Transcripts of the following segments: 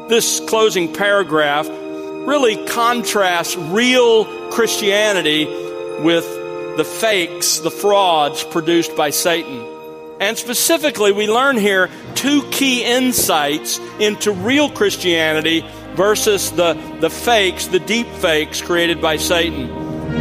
This closing paragraph really contrasts real Christianity with the fakes, the frauds produced by Satan. And specifically, we learn here two key insights into real Christianity versus the fakes, the deep fakes created by Satan.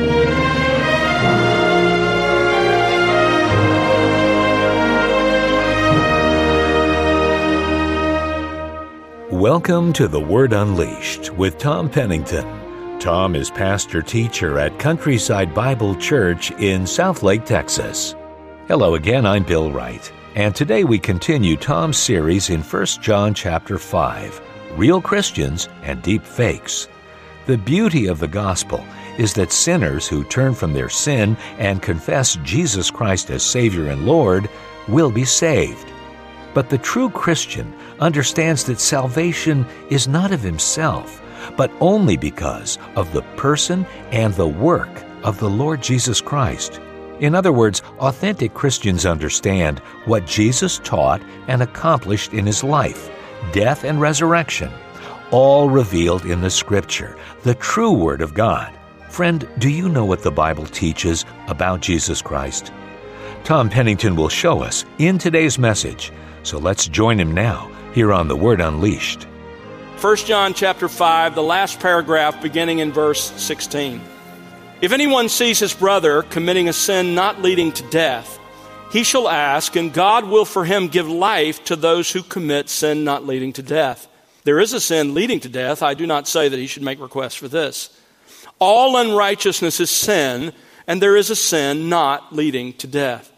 Welcome to The Word Unleashed with Tom Pennington. Tom is pastor-teacher at Countryside Bible Church in Southlake, Texas. Hello again, I'm Bill Wright, and today we continue Tom's series in 1 John chapter 5, Real Christians and Deep Fakes. The beauty of the gospel is that sinners who turn from their sin and confess Jesus Christ as Savior and Lord will be saved. But the true Christian understands that salvation is not of himself, but only because of the person and the work of the Lord Jesus Christ. In other words, authentic Christians understand what Jesus taught and accomplished in his life, death and resurrection, all revealed in the Scripture, the true Word of God. Friend, do you know what the Bible teaches about Jesus Christ? Tom Pennington will show us in today's message, so let's join him now here on The Word Unleashed. 1 John chapter 5, the last paragraph beginning in verse 16. If anyone sees his brother committing a sin not leading to death, he shall ask, and God will for him give life to those who commit sin not leading to death. There is a sin leading to death. I do not say that he should make request for this. All unrighteousness is sin, and there is a sin not leading to death.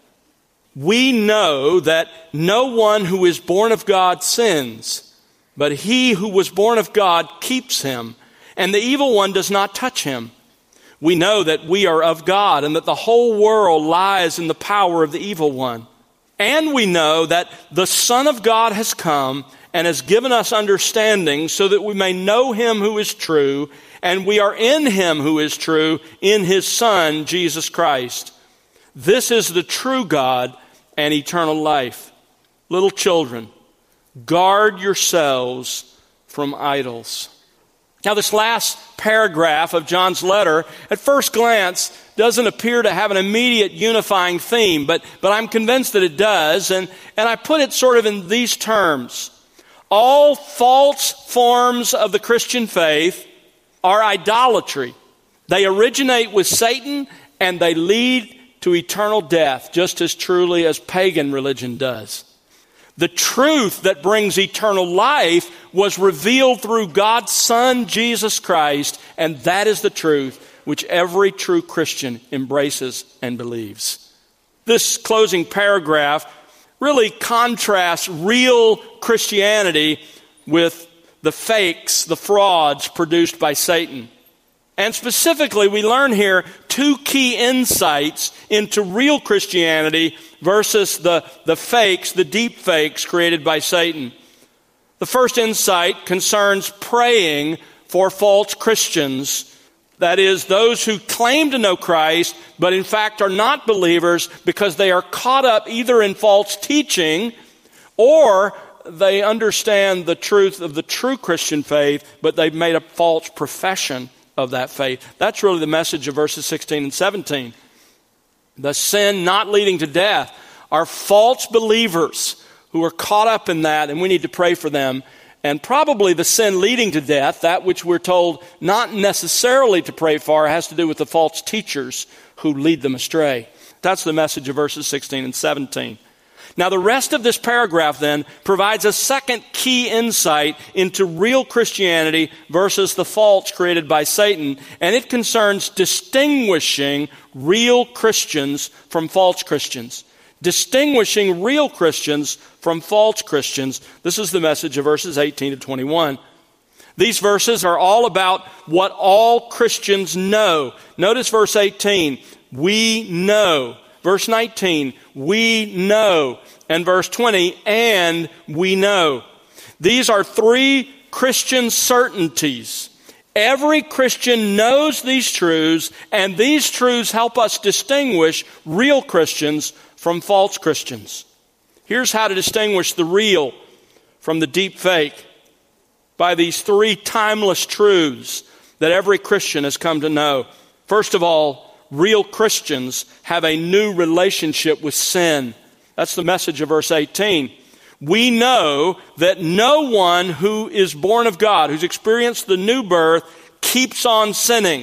We know that no one who is born of God sins, but he who was born of God keeps him, and the evil one does not touch him. We know that we are of God and that the whole world lies in the power of the evil one. And we know that the Son of God has come and has given us understanding so that we may know him who is true, and we are in him who is true, in his Son, Jesus Christ. This is the true God and eternal life. Little children, guard yourselves from idols. Now, this last paragraph of John's letter, at first glance, doesn't appear to have an immediate unifying theme, but I'm convinced that it does, and I put it sort of in these terms. All false forms of the Christian faith are idolatry. They originate with Satan, and they lead to eternal death, just as truly as pagan religion does. The truth that brings eternal life was revealed through God's Son, Jesus Christ, and that is the truth which every true Christian embraces and believes. This closing paragraph really contrasts real Christianity with the fakes, the frauds produced by Satan. And specifically, we learn here two key insights into real Christianity versus the fakes, the deep fakes created by Satan. The first insight concerns praying for false Christians. That is, those who claim to know Christ, but in fact are not believers because they are caught up either in false teaching or they understand the truth of the true Christian faith, but they've made a false profession of that faith. That's really the message of verses 16 and 17. The sin not leading to death are false believers who are caught up in that, and we need to pray for them. And probably the sin leading to death, that which we're told not necessarily to pray for, has to do with the false teachers who lead them astray. That's the message of verses 16 and 17. Now, the rest of this paragraph then provides a second key insight into real Christianity versus the false created by Satan, and it concerns distinguishing real Christians from false Christians. Distinguishing real Christians from false Christians. This is the message of verses 18 to 21. These verses are all about what all Christians know. Notice verse 18, we know. Verse 19, we know. And verse 20, and we know. These are three Christian certainties. Every Christian knows these truths, and these truths help us distinguish real Christians from false Christians. Here's how to distinguish the real from the deep fake. by these three timeless truths that every Christian has come to know. First of all, real Christians have a new relationship with sin. That's the message of verse 18. We know that no one who is born of God, who's experienced the new birth, keeps on sinning.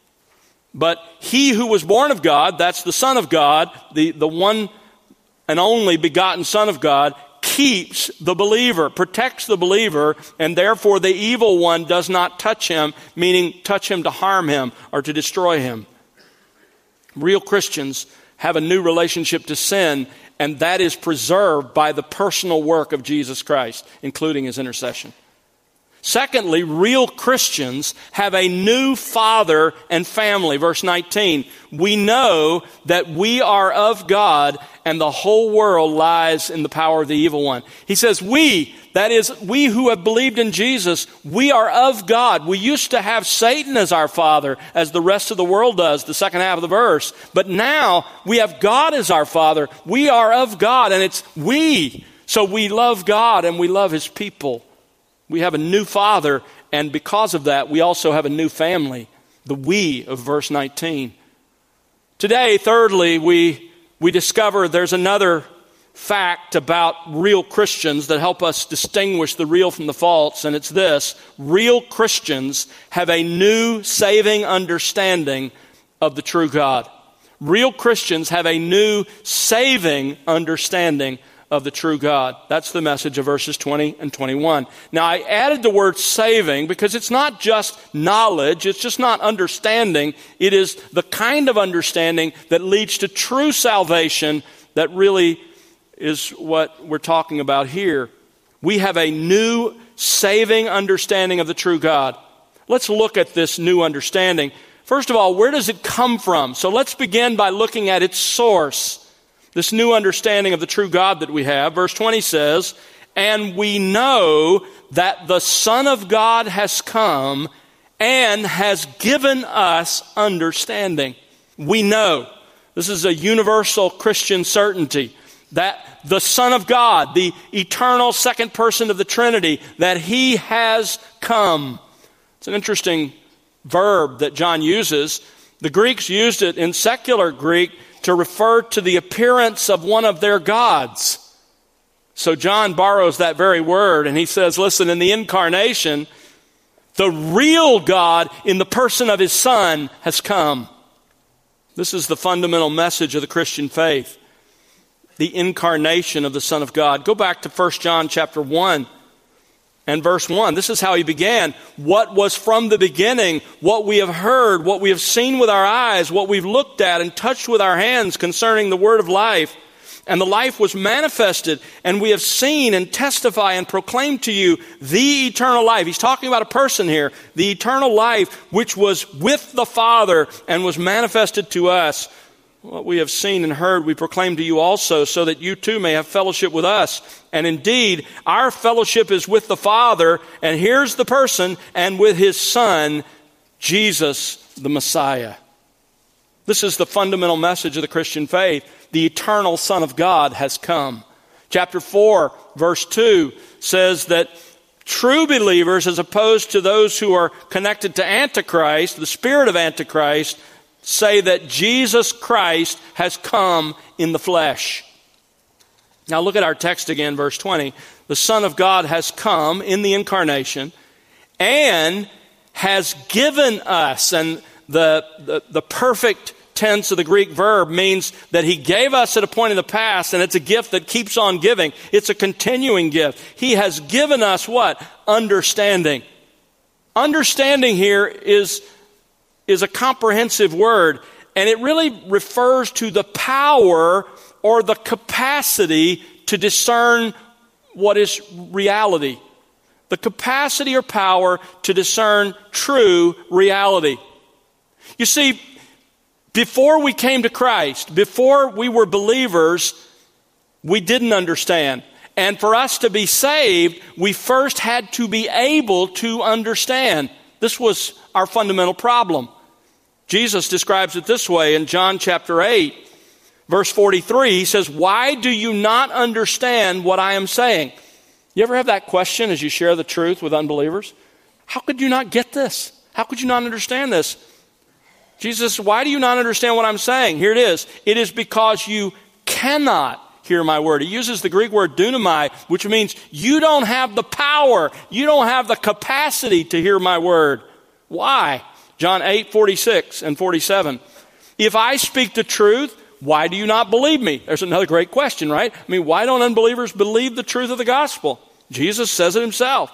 But he who was born of God, that's the Son of God, the one and only begotten Son of God, keeps the believer, protects the believer, and therefore the evil one does not touch him, meaning touch him to harm him or to destroy him. Real Christians have a new relationship to sin, and that is preserved by the personal work of Jesus Christ, including his intercession. Secondly, real Christians have a new father and family. Verse 19, we know that we are of God and the whole world lies in the power of the evil one. He says we, that is, we who have believed in Jesus, we are of God. We used to have Satan as our father, as the rest of the world does, the second half of the verse. But now we have God as our father. We are of God, and it's we. So we love God and we love his people. We have a new father, and because of that, we also have a new family, the we of verse 19. Today, thirdly, we discover there's another fact about real Christians that help us distinguish the real from the false, and it's this: real Christians have a new saving understanding of the true God. Real Christians have a new saving understanding of the true God. That's the message of verses 20 and 21. Now, I added the word saving because it's not just knowledge, it's just not understanding. It is the kind of understanding that leads to true salvation that really is what we're talking about here. We have a new saving understanding of the true God. Let's look at this new understanding. First of all, where does it come from? So let's begin by looking at its source. This new understanding of the true God that we have. Verse 20 says, and we know that the Son of God has come and has given us understanding. We know. This is a universal Christian certainty that the Son of God, the eternal second person of the Trinity, that he has come. It's an interesting verb that John uses. The Greeks used it in secular Greek to refer to the appearance of one of their gods. So John borrows that very word and he says, listen, in the incarnation, the real God in the person of his Son has come. This is the fundamental message of the Christian faith. The incarnation of the Son of God. Go back to 1 John chapter 1 and verse 1. This is how he began. What was from the beginning, what we have heard, what we have seen with our eyes, what we've looked at and touched with our hands concerning the word of life. And the life was manifested, and we have seen and testify and proclaim to you the eternal life. He's talking about a person here. The eternal life which was with the Father and was manifested to us. What we have seen and heard we proclaim to you also, so that you too may have fellowship with us. And indeed, our fellowship is with the Father, and here's the person, and with his Son, Jesus the Messiah. This is the fundamental message of the Christian faith. The eternal Son of God has come. Chapter 4, verse 2 says that true believers, as opposed to those who are connected to Antichrist, the spirit of Antichrist, say that Jesus Christ has come in the flesh. Now look at our text again, verse 20. The Son of God has come in the incarnation and has given us, and the perfect tense of the Greek verb means that he gave us at a point in the past, and it's a gift that keeps on giving. It's a continuing gift. He has given us what? Understanding. Understanding here is a comprehensive word, and it really refers to the power or the capacity to discern what is reality. The capacity or power to discern true reality. You see, before we came to Christ, before we were believers, we didn't understand. And for us to be saved, we first had to be able to understand. This was our fundamental problem. Jesus describes it this way in John chapter 8, verse 43. He says, why do you not understand what I am saying? You ever have that question as you share the truth with unbelievers? How could you not get this? How could you not understand this? Jesus, why do you not understand what I'm saying? Here it is. It is because you cannot hear my word. He uses the Greek word dunamai, which means you don't have the power. You don't have the capacity to hear my word. Why? John 8:46 and 47. If I speak the truth, why do you not believe me? There's another great question, right? I mean, why don't unbelievers believe the truth of the gospel? Jesus says it himself.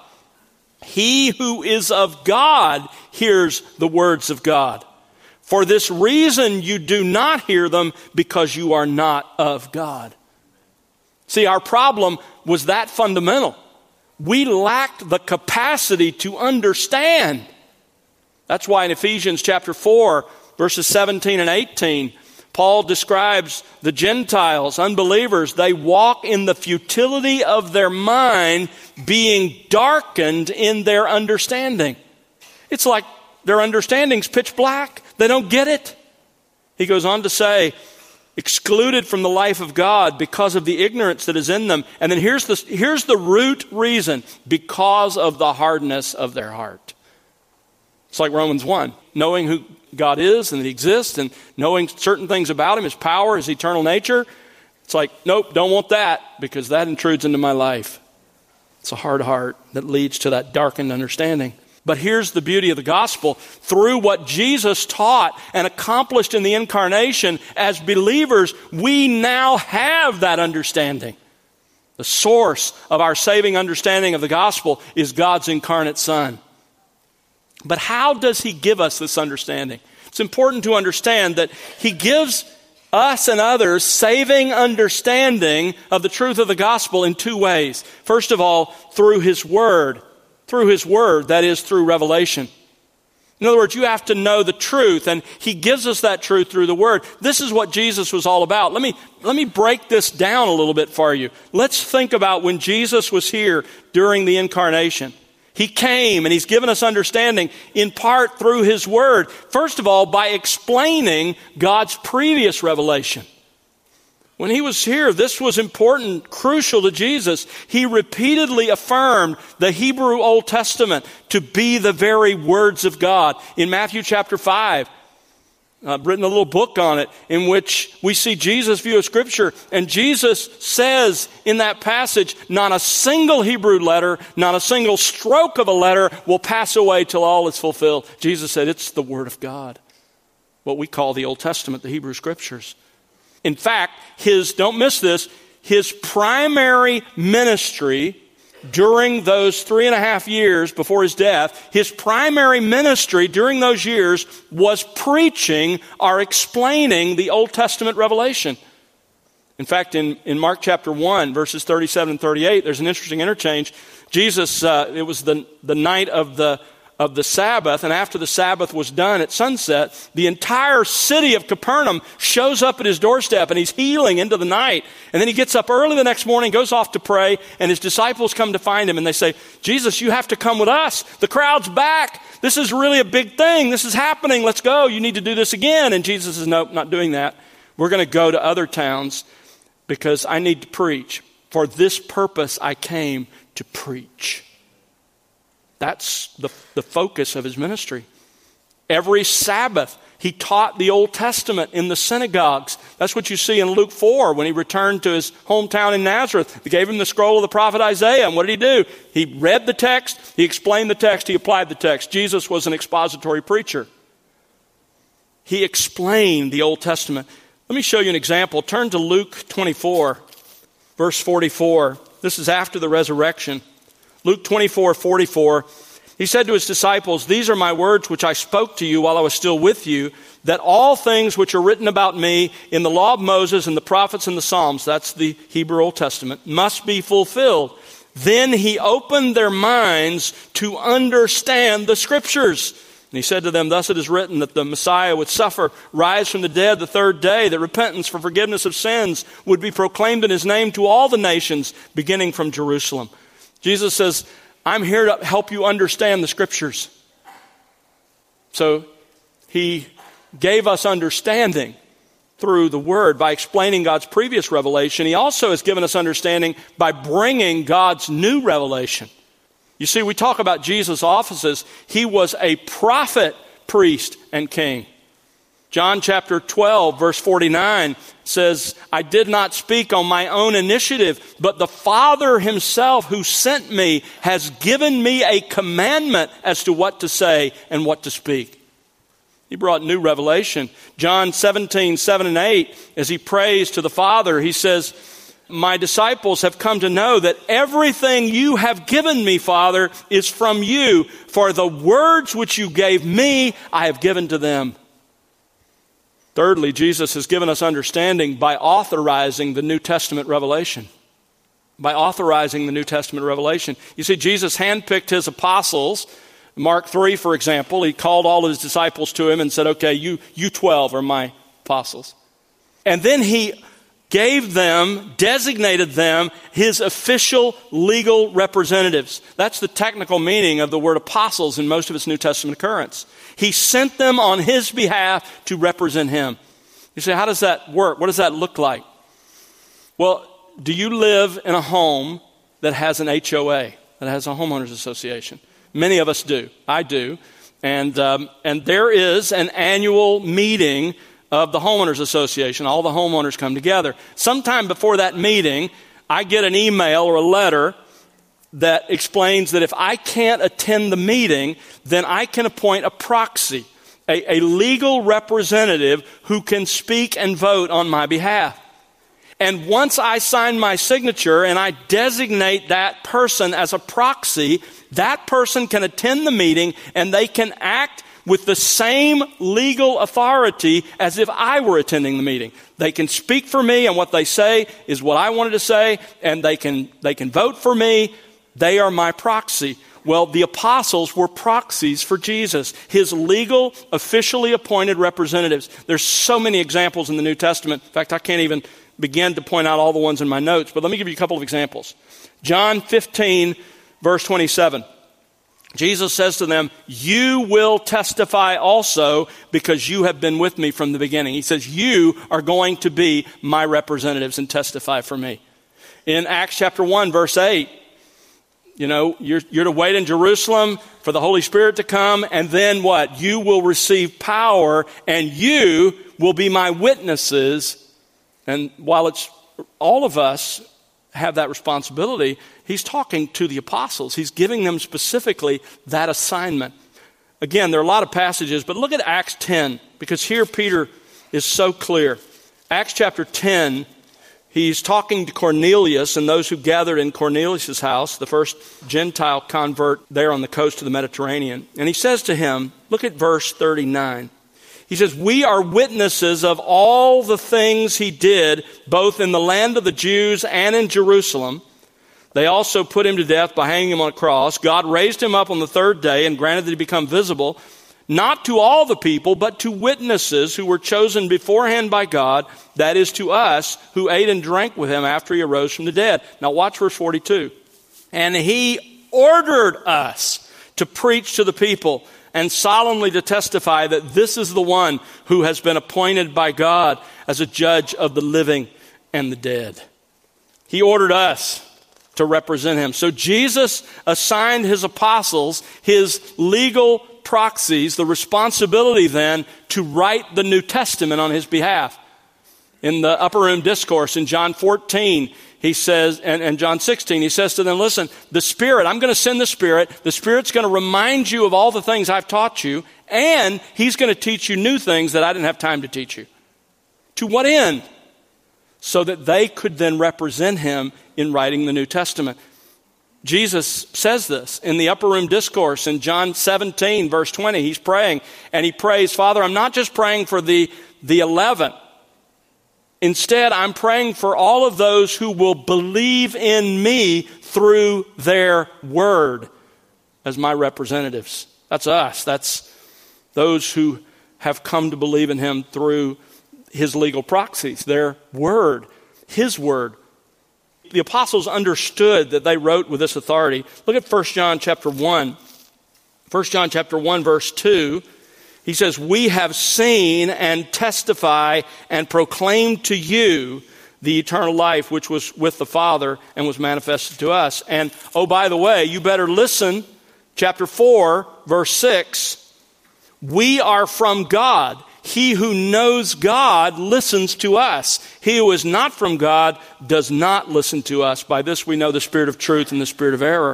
He who is of God hears the words of God. For this reason you do not hear them, because you are not of God. See, our problem was that fundamental. We lacked the capacity to understand. That's why in Ephesians chapter 4, verses 17 and 18, Paul describes the Gentiles, unbelievers. They walk in the futility of their mind, being darkened in their understanding. It's like their understanding's pitch black. They don't get it. He goes on to say, excluded from the life of God because of the ignorance that is in them. And then here's the root reason: because of the hardness of their heart. It's like Romans 1, knowing who God is and that he exists, and knowing certain things about him, his power, his eternal nature. It's like, nope, don't want that, because that intrudes into my life. It's a hard heart that leads to that darkened understanding. But here's the beauty of the gospel. Through what Jesus taught and accomplished in the incarnation, as believers, we now have that understanding. The source of our saving understanding of the gospel is God's incarnate Son. But how does he give us this understanding? It's important to understand that he gives us and others saving understanding of the truth of the gospel in two ways. First of all, through his word. Through his word, that is, through revelation. In other words, you have to know the truth, and he gives us that truth through the word. This is what Jesus was all about. Let me break this down a little bit for you. Let's think about when Jesus was here during the incarnation. He came and he's given us understanding in part through his word. First of all, by explaining God's previous revelation. When he was here, this was important, crucial to Jesus. He repeatedly affirmed the Hebrew Old Testament to be the very words of God. In Matthew chapter 5, I've written a little book on it in which we see Jesus' view of Scripture. And Jesus says in that passage, not a single Hebrew letter, not a single stroke of a letter will pass away till all is fulfilled. Jesus said it's the Word of God, what we call the Old Testament, the Hebrew Scriptures. In fact, don't miss this, his primary ministry during those 3.5 years before his death, his primary ministry during those years was preaching or explaining the Old Testament revelation. In fact, in Mark chapter 1, verses 37 and 38, there's an interesting interchange. Jesus, it was the night of the Sabbath, and after the Sabbath was done at sunset, the entire city of Capernaum shows up at his doorstep, and he's healing into the night. And then he gets up early the next morning, goes off to pray, and his disciples come to find him, and they say, Jesus, you have to come with us. The crowd's back. This is really a big thing. This is happening. Let's go. You need to do this again. And Jesus says, nope, not doing that. We're going to go to other towns because I need to preach. For this purpose I came to preach. That's the focus of his ministry. Every Sabbath, he taught the Old Testament in the synagogues. That's what you see in Luke 4 when he returned to his hometown in Nazareth. They gave him the scroll of the prophet Isaiah. And what did he do? He read the text, he explained the text, he applied the text. Jesus was an expository preacher. He explained the Old Testament. Let me show you an example. Turn to Luke 24, verse 44. This is after the resurrection. Luke 24:44, he said to his disciples, these are my words which I spoke to you while I was still with you, that all things which are written about me in the law of Moses and the prophets and the Psalms, that's the Hebrew Old Testament, must be fulfilled. Then he opened their minds to understand the Scriptures. And he said to them, thus it is written that the Messiah would suffer, rise from the dead the third day, that repentance for forgiveness of sins would be proclaimed in his name to all the nations, beginning from Jerusalem. Jesus says, I'm here to help you understand the Scriptures. So he gave us understanding through the Word, by explaining God's previous revelation. He also has given us understanding by bringing God's new revelation. You see, we talk about Jesus' offices. He was a prophet, priest, and king. John chapter 12, verse 49 says, I did not speak on my own initiative, but the Father himself who sent me has given me a commandment as to what to say and what to speak. He brought new revelation. John 17, 7 and 8, as he prays to the Father, he says, my disciples have come to know that everything you have given me, Father, is from you. For the words which you gave me, I have given to them. Thirdly, Jesus has given us understanding by authorizing the New Testament revelation. By authorizing the New Testament revelation. You see, Jesus handpicked his apostles. Mark 3, for example, he called all of his disciples to him and said, okay, you 12 are my apostles. And then he gave them, designated them, his official legal representatives. That's the technical meaning of the word apostles in most of its New Testament occurrence. He sent them on his behalf to represent him. You say, how does that work? What does that look like? Well, do you live in a home that has an HOA, that has a homeowners association? Many of us do. I do. And there is an annual meeting of the homeowners association. All the homeowners come together. Sometime before that meeting, I get an email or a letter that explains that if I can't attend the meeting, then I can appoint a proxy, a legal representative who can speak and vote on my behalf. And once I sign my signature and I designate that person as a proxy, that person can attend the meeting and they can act with the same legal authority as if I were attending the meeting. They can speak for me, and what they say is what I wanted to say, and they can vote for me. They are my proxy. Well, the apostles were proxies for Jesus, his legal, officially appointed representatives. There's so many examples in the New Testament. In fact, I can't even begin to point out all the ones in my notes, but let me give you a couple of examples. John 15, verse 27. Jesus says to them, you will testify also because you have been with me from the beginning. He says, you are going to be my representatives and testify for me. In Acts chapter 1, verse 8, you're to wait in Jerusalem for the Holy Spirit to come, and then what? You will receive power, and you will be my witnesses. And while it's all of us have that responsibility, he's talking to the apostles. He's giving them specifically that assignment. Again, there are a lot of passages, but look at Acts 10, because here Peter is so clear. Acts chapter 10, he's talking to Cornelius and those who gathered in Cornelius' house, the first Gentile convert there on the coast of the Mediterranean. And he says to him, look at verse 39. He says, we are witnesses of all the things he did, both in the land of the Jews and in Jerusalem. They also put him to death by hanging him on a cross. God raised him up on the third day and granted that he become visible, not to all the people, but to witnesses who were chosen beforehand by God, that is to us, who ate and drank with him after he arose from the dead. Now watch verse 42. And he ordered us to preach to the people and solemnly to testify that this is the one who has been appointed by God as a judge of the living and the dead. He ordered us to represent him. So Jesus assigned his apostles, his legal proxies, the responsibility then to write the New Testament on his behalf. In the upper room discourse in John 14, he says, and John 16, he says to them, listen, the Spirit, I'm going to send the Spirit. The Spirit's going to remind you of all the things I've taught you, and he's going to teach you new things that I didn't have time to teach you. To what end? So that they could then represent him in writing the New Testament. Jesus says this in the upper room discourse in John 17, verse 20. He's praying, and he prays, Father, I'm not just praying for the 11. Instead, I'm praying for all of those who will believe in me through their word as my representatives. That's us. That's those who have come to believe in him through his legal proxies, their word, his word. The apostles understood that they wrote with this authority. Look at 1 John chapter 1. 1 John chapter 1, verse 2. He says, we have seen and testify and proclaim to you the eternal life which was with the Father and was manifested to us. And, oh, by the way, you better listen. Chapter 4, verse 6, we are from God. He who knows God listens to us. He who is not from God does not listen to us. By this we know the spirit of truth and the spirit of error.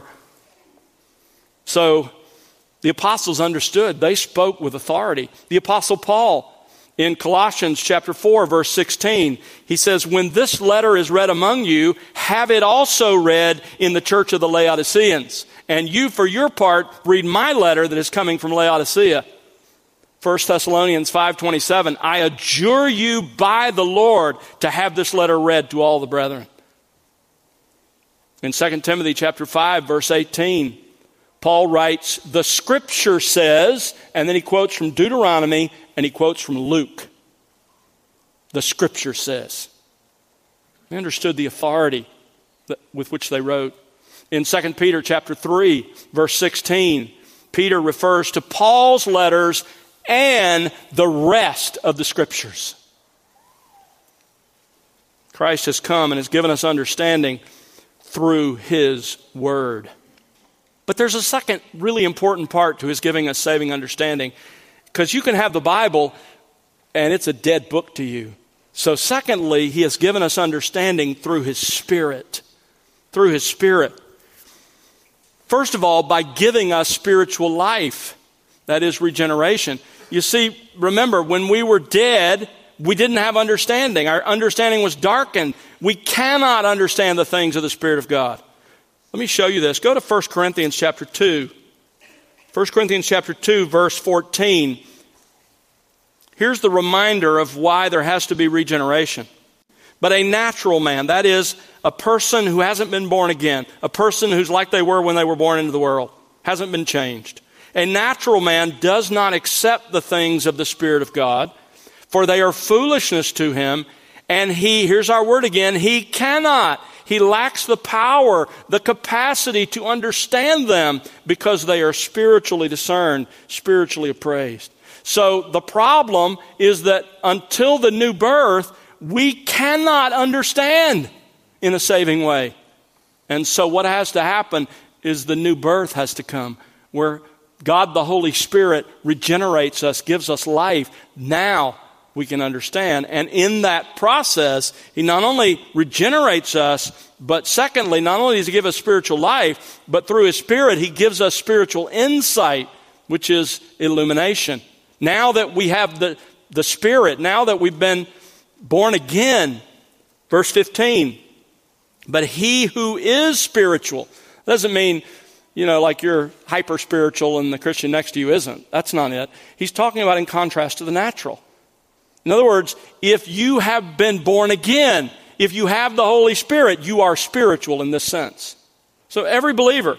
So the apostles understood. They spoke with authority. The apostle Paul, in Colossians chapter 4, verse 16, he says, when this letter is read among you, have it also read in the church of the Laodiceans. And you, for your part, read my letter that is coming from Laodicea. 1 Thessalonians 5:27, I adjure you by the Lord to have this letter read to all the brethren. In 2 Timothy chapter 5, verse 18, Paul writes, the Scripture says, and then he quotes from Deuteronomy, and he quotes from Luke. The Scripture says. They understood the authority with which they wrote. In 2 Peter chapter 3, verse 16, Peter refers to Paul's letters and the rest of the Scriptures. Christ has come and has given us understanding through His Word. But there's a second really important part to His giving us saving understanding, because you can have the Bible and it's a dead book to you. So secondly, He has given us understanding through His Spirit. Through His Spirit. First of all, by giving us spiritual life. That is regeneration. You see, remember, when we were dead, we didn't have understanding. Our understanding was darkened. We cannot understand the things of the Spirit of God. Let me show you this. Go to 1 Corinthians chapter 2. 1 Corinthians chapter 2, verse 14. Here's the reminder of why there has to be regeneration. But a natural man, that is, a person who hasn't been born again, a person who's like they were when they were born into the world, hasn't been changed. A natural man does not accept the things of the Spirit of God, for they are foolishness to him, and here's our word again, he cannot. He lacks the power, the capacity to understand them because they are spiritually discerned, spiritually appraised. So the problem is that until the new birth, we cannot understand in a saving way. And so what has to happen is the new birth has to come, where God the Holy Spirit regenerates us, gives us life. Now we can understand. And in that process, He not only regenerates us, but secondly, not only does He give us spiritual life, but through His Spirit, He gives us spiritual insight, which is illumination. Now that we have the Spirit, now that we've been born again, verse 15, but he who is spiritual, doesn't mean, like you're hyper-spiritual and the Christian next to you isn't. That's not it. He's talking about in contrast to the natural. In other words, if you have been born again, if you have the Holy Spirit, you are spiritual in this sense. So every believer,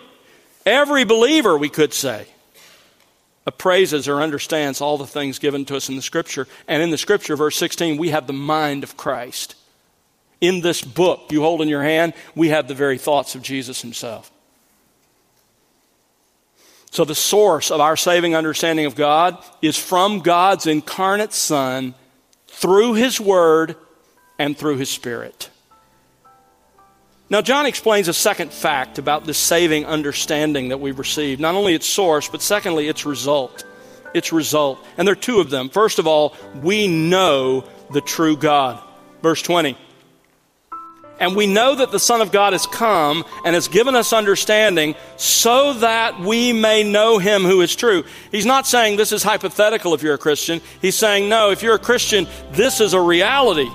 we could say, appraises or understands all the things given to us in the Scripture. And in the Scripture, verse 16, we have the mind of Christ. In this book you hold in your hand, we have the very thoughts of Jesus Himself. So the source of our saving understanding of God is from God's incarnate Son, through His Word and through His Spirit. Now, John explains a second fact about this saving understanding that we've received. Not only its source, but secondly, its result. Its result. And there are two of them. First of all, we know the true God. Verse 20. And we know that the Son of God has come and has given us understanding so that we may know Him who is true. He's not saying this is hypothetical if you're a Christian. He's saying, no, if you're a Christian, this is a reality.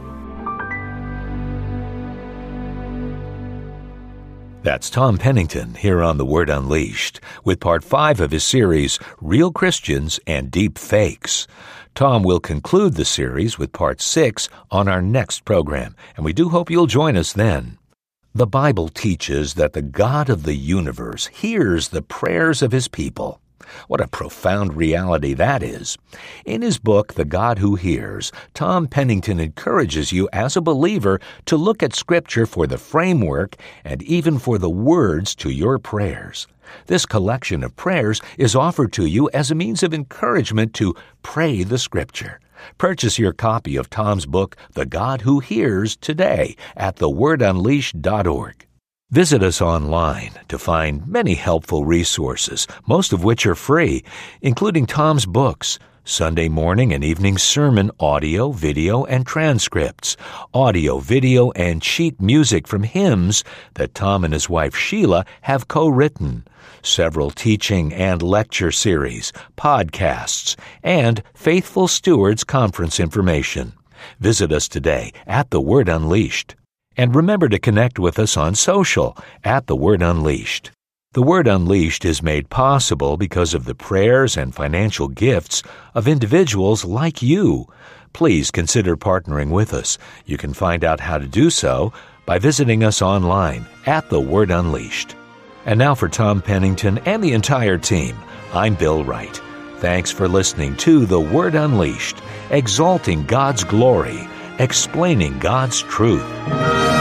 That's Tom Pennington here on The Word Unleashed with part 5 of his series, Real Christians and Deep Fakes. Tom will conclude the series with part 6 on our next program, and we do hope you'll join us then. The Bible teaches that the God of the universe hears the prayers of His people. What a profound reality that is. In his book, The God Who Hears, Tom Pennington encourages you as a believer to look at Scripture for the framework and even for the words to your prayers. This collection of prayers is offered to you as a means of encouragement to pray the Scripture. Purchase your copy of Tom's book, The God Who Hears, today at thewordunleashed.org. Visit us online to find many helpful resources, most of which are free, including Tom's books, Sunday morning and evening sermon audio, video, and transcripts, audio, video, and sheet music from hymns that Tom and his wife Sheila have co-written, several teaching and lecture series, podcasts, and Faithful Stewards Conference information. Visit us today at The Word Unleashed. And remember to connect with us on social at The Word Unleashed. The Word Unleashed is made possible because of the prayers and financial gifts of individuals like you. Please consider partnering with us. You can find out how to do so by visiting us online at The Word Unleashed. And now for Tom Pennington and the entire team, I'm Bill Wright. Thanks for listening to The Word Unleashed, exalting God's glory, explaining God's truth.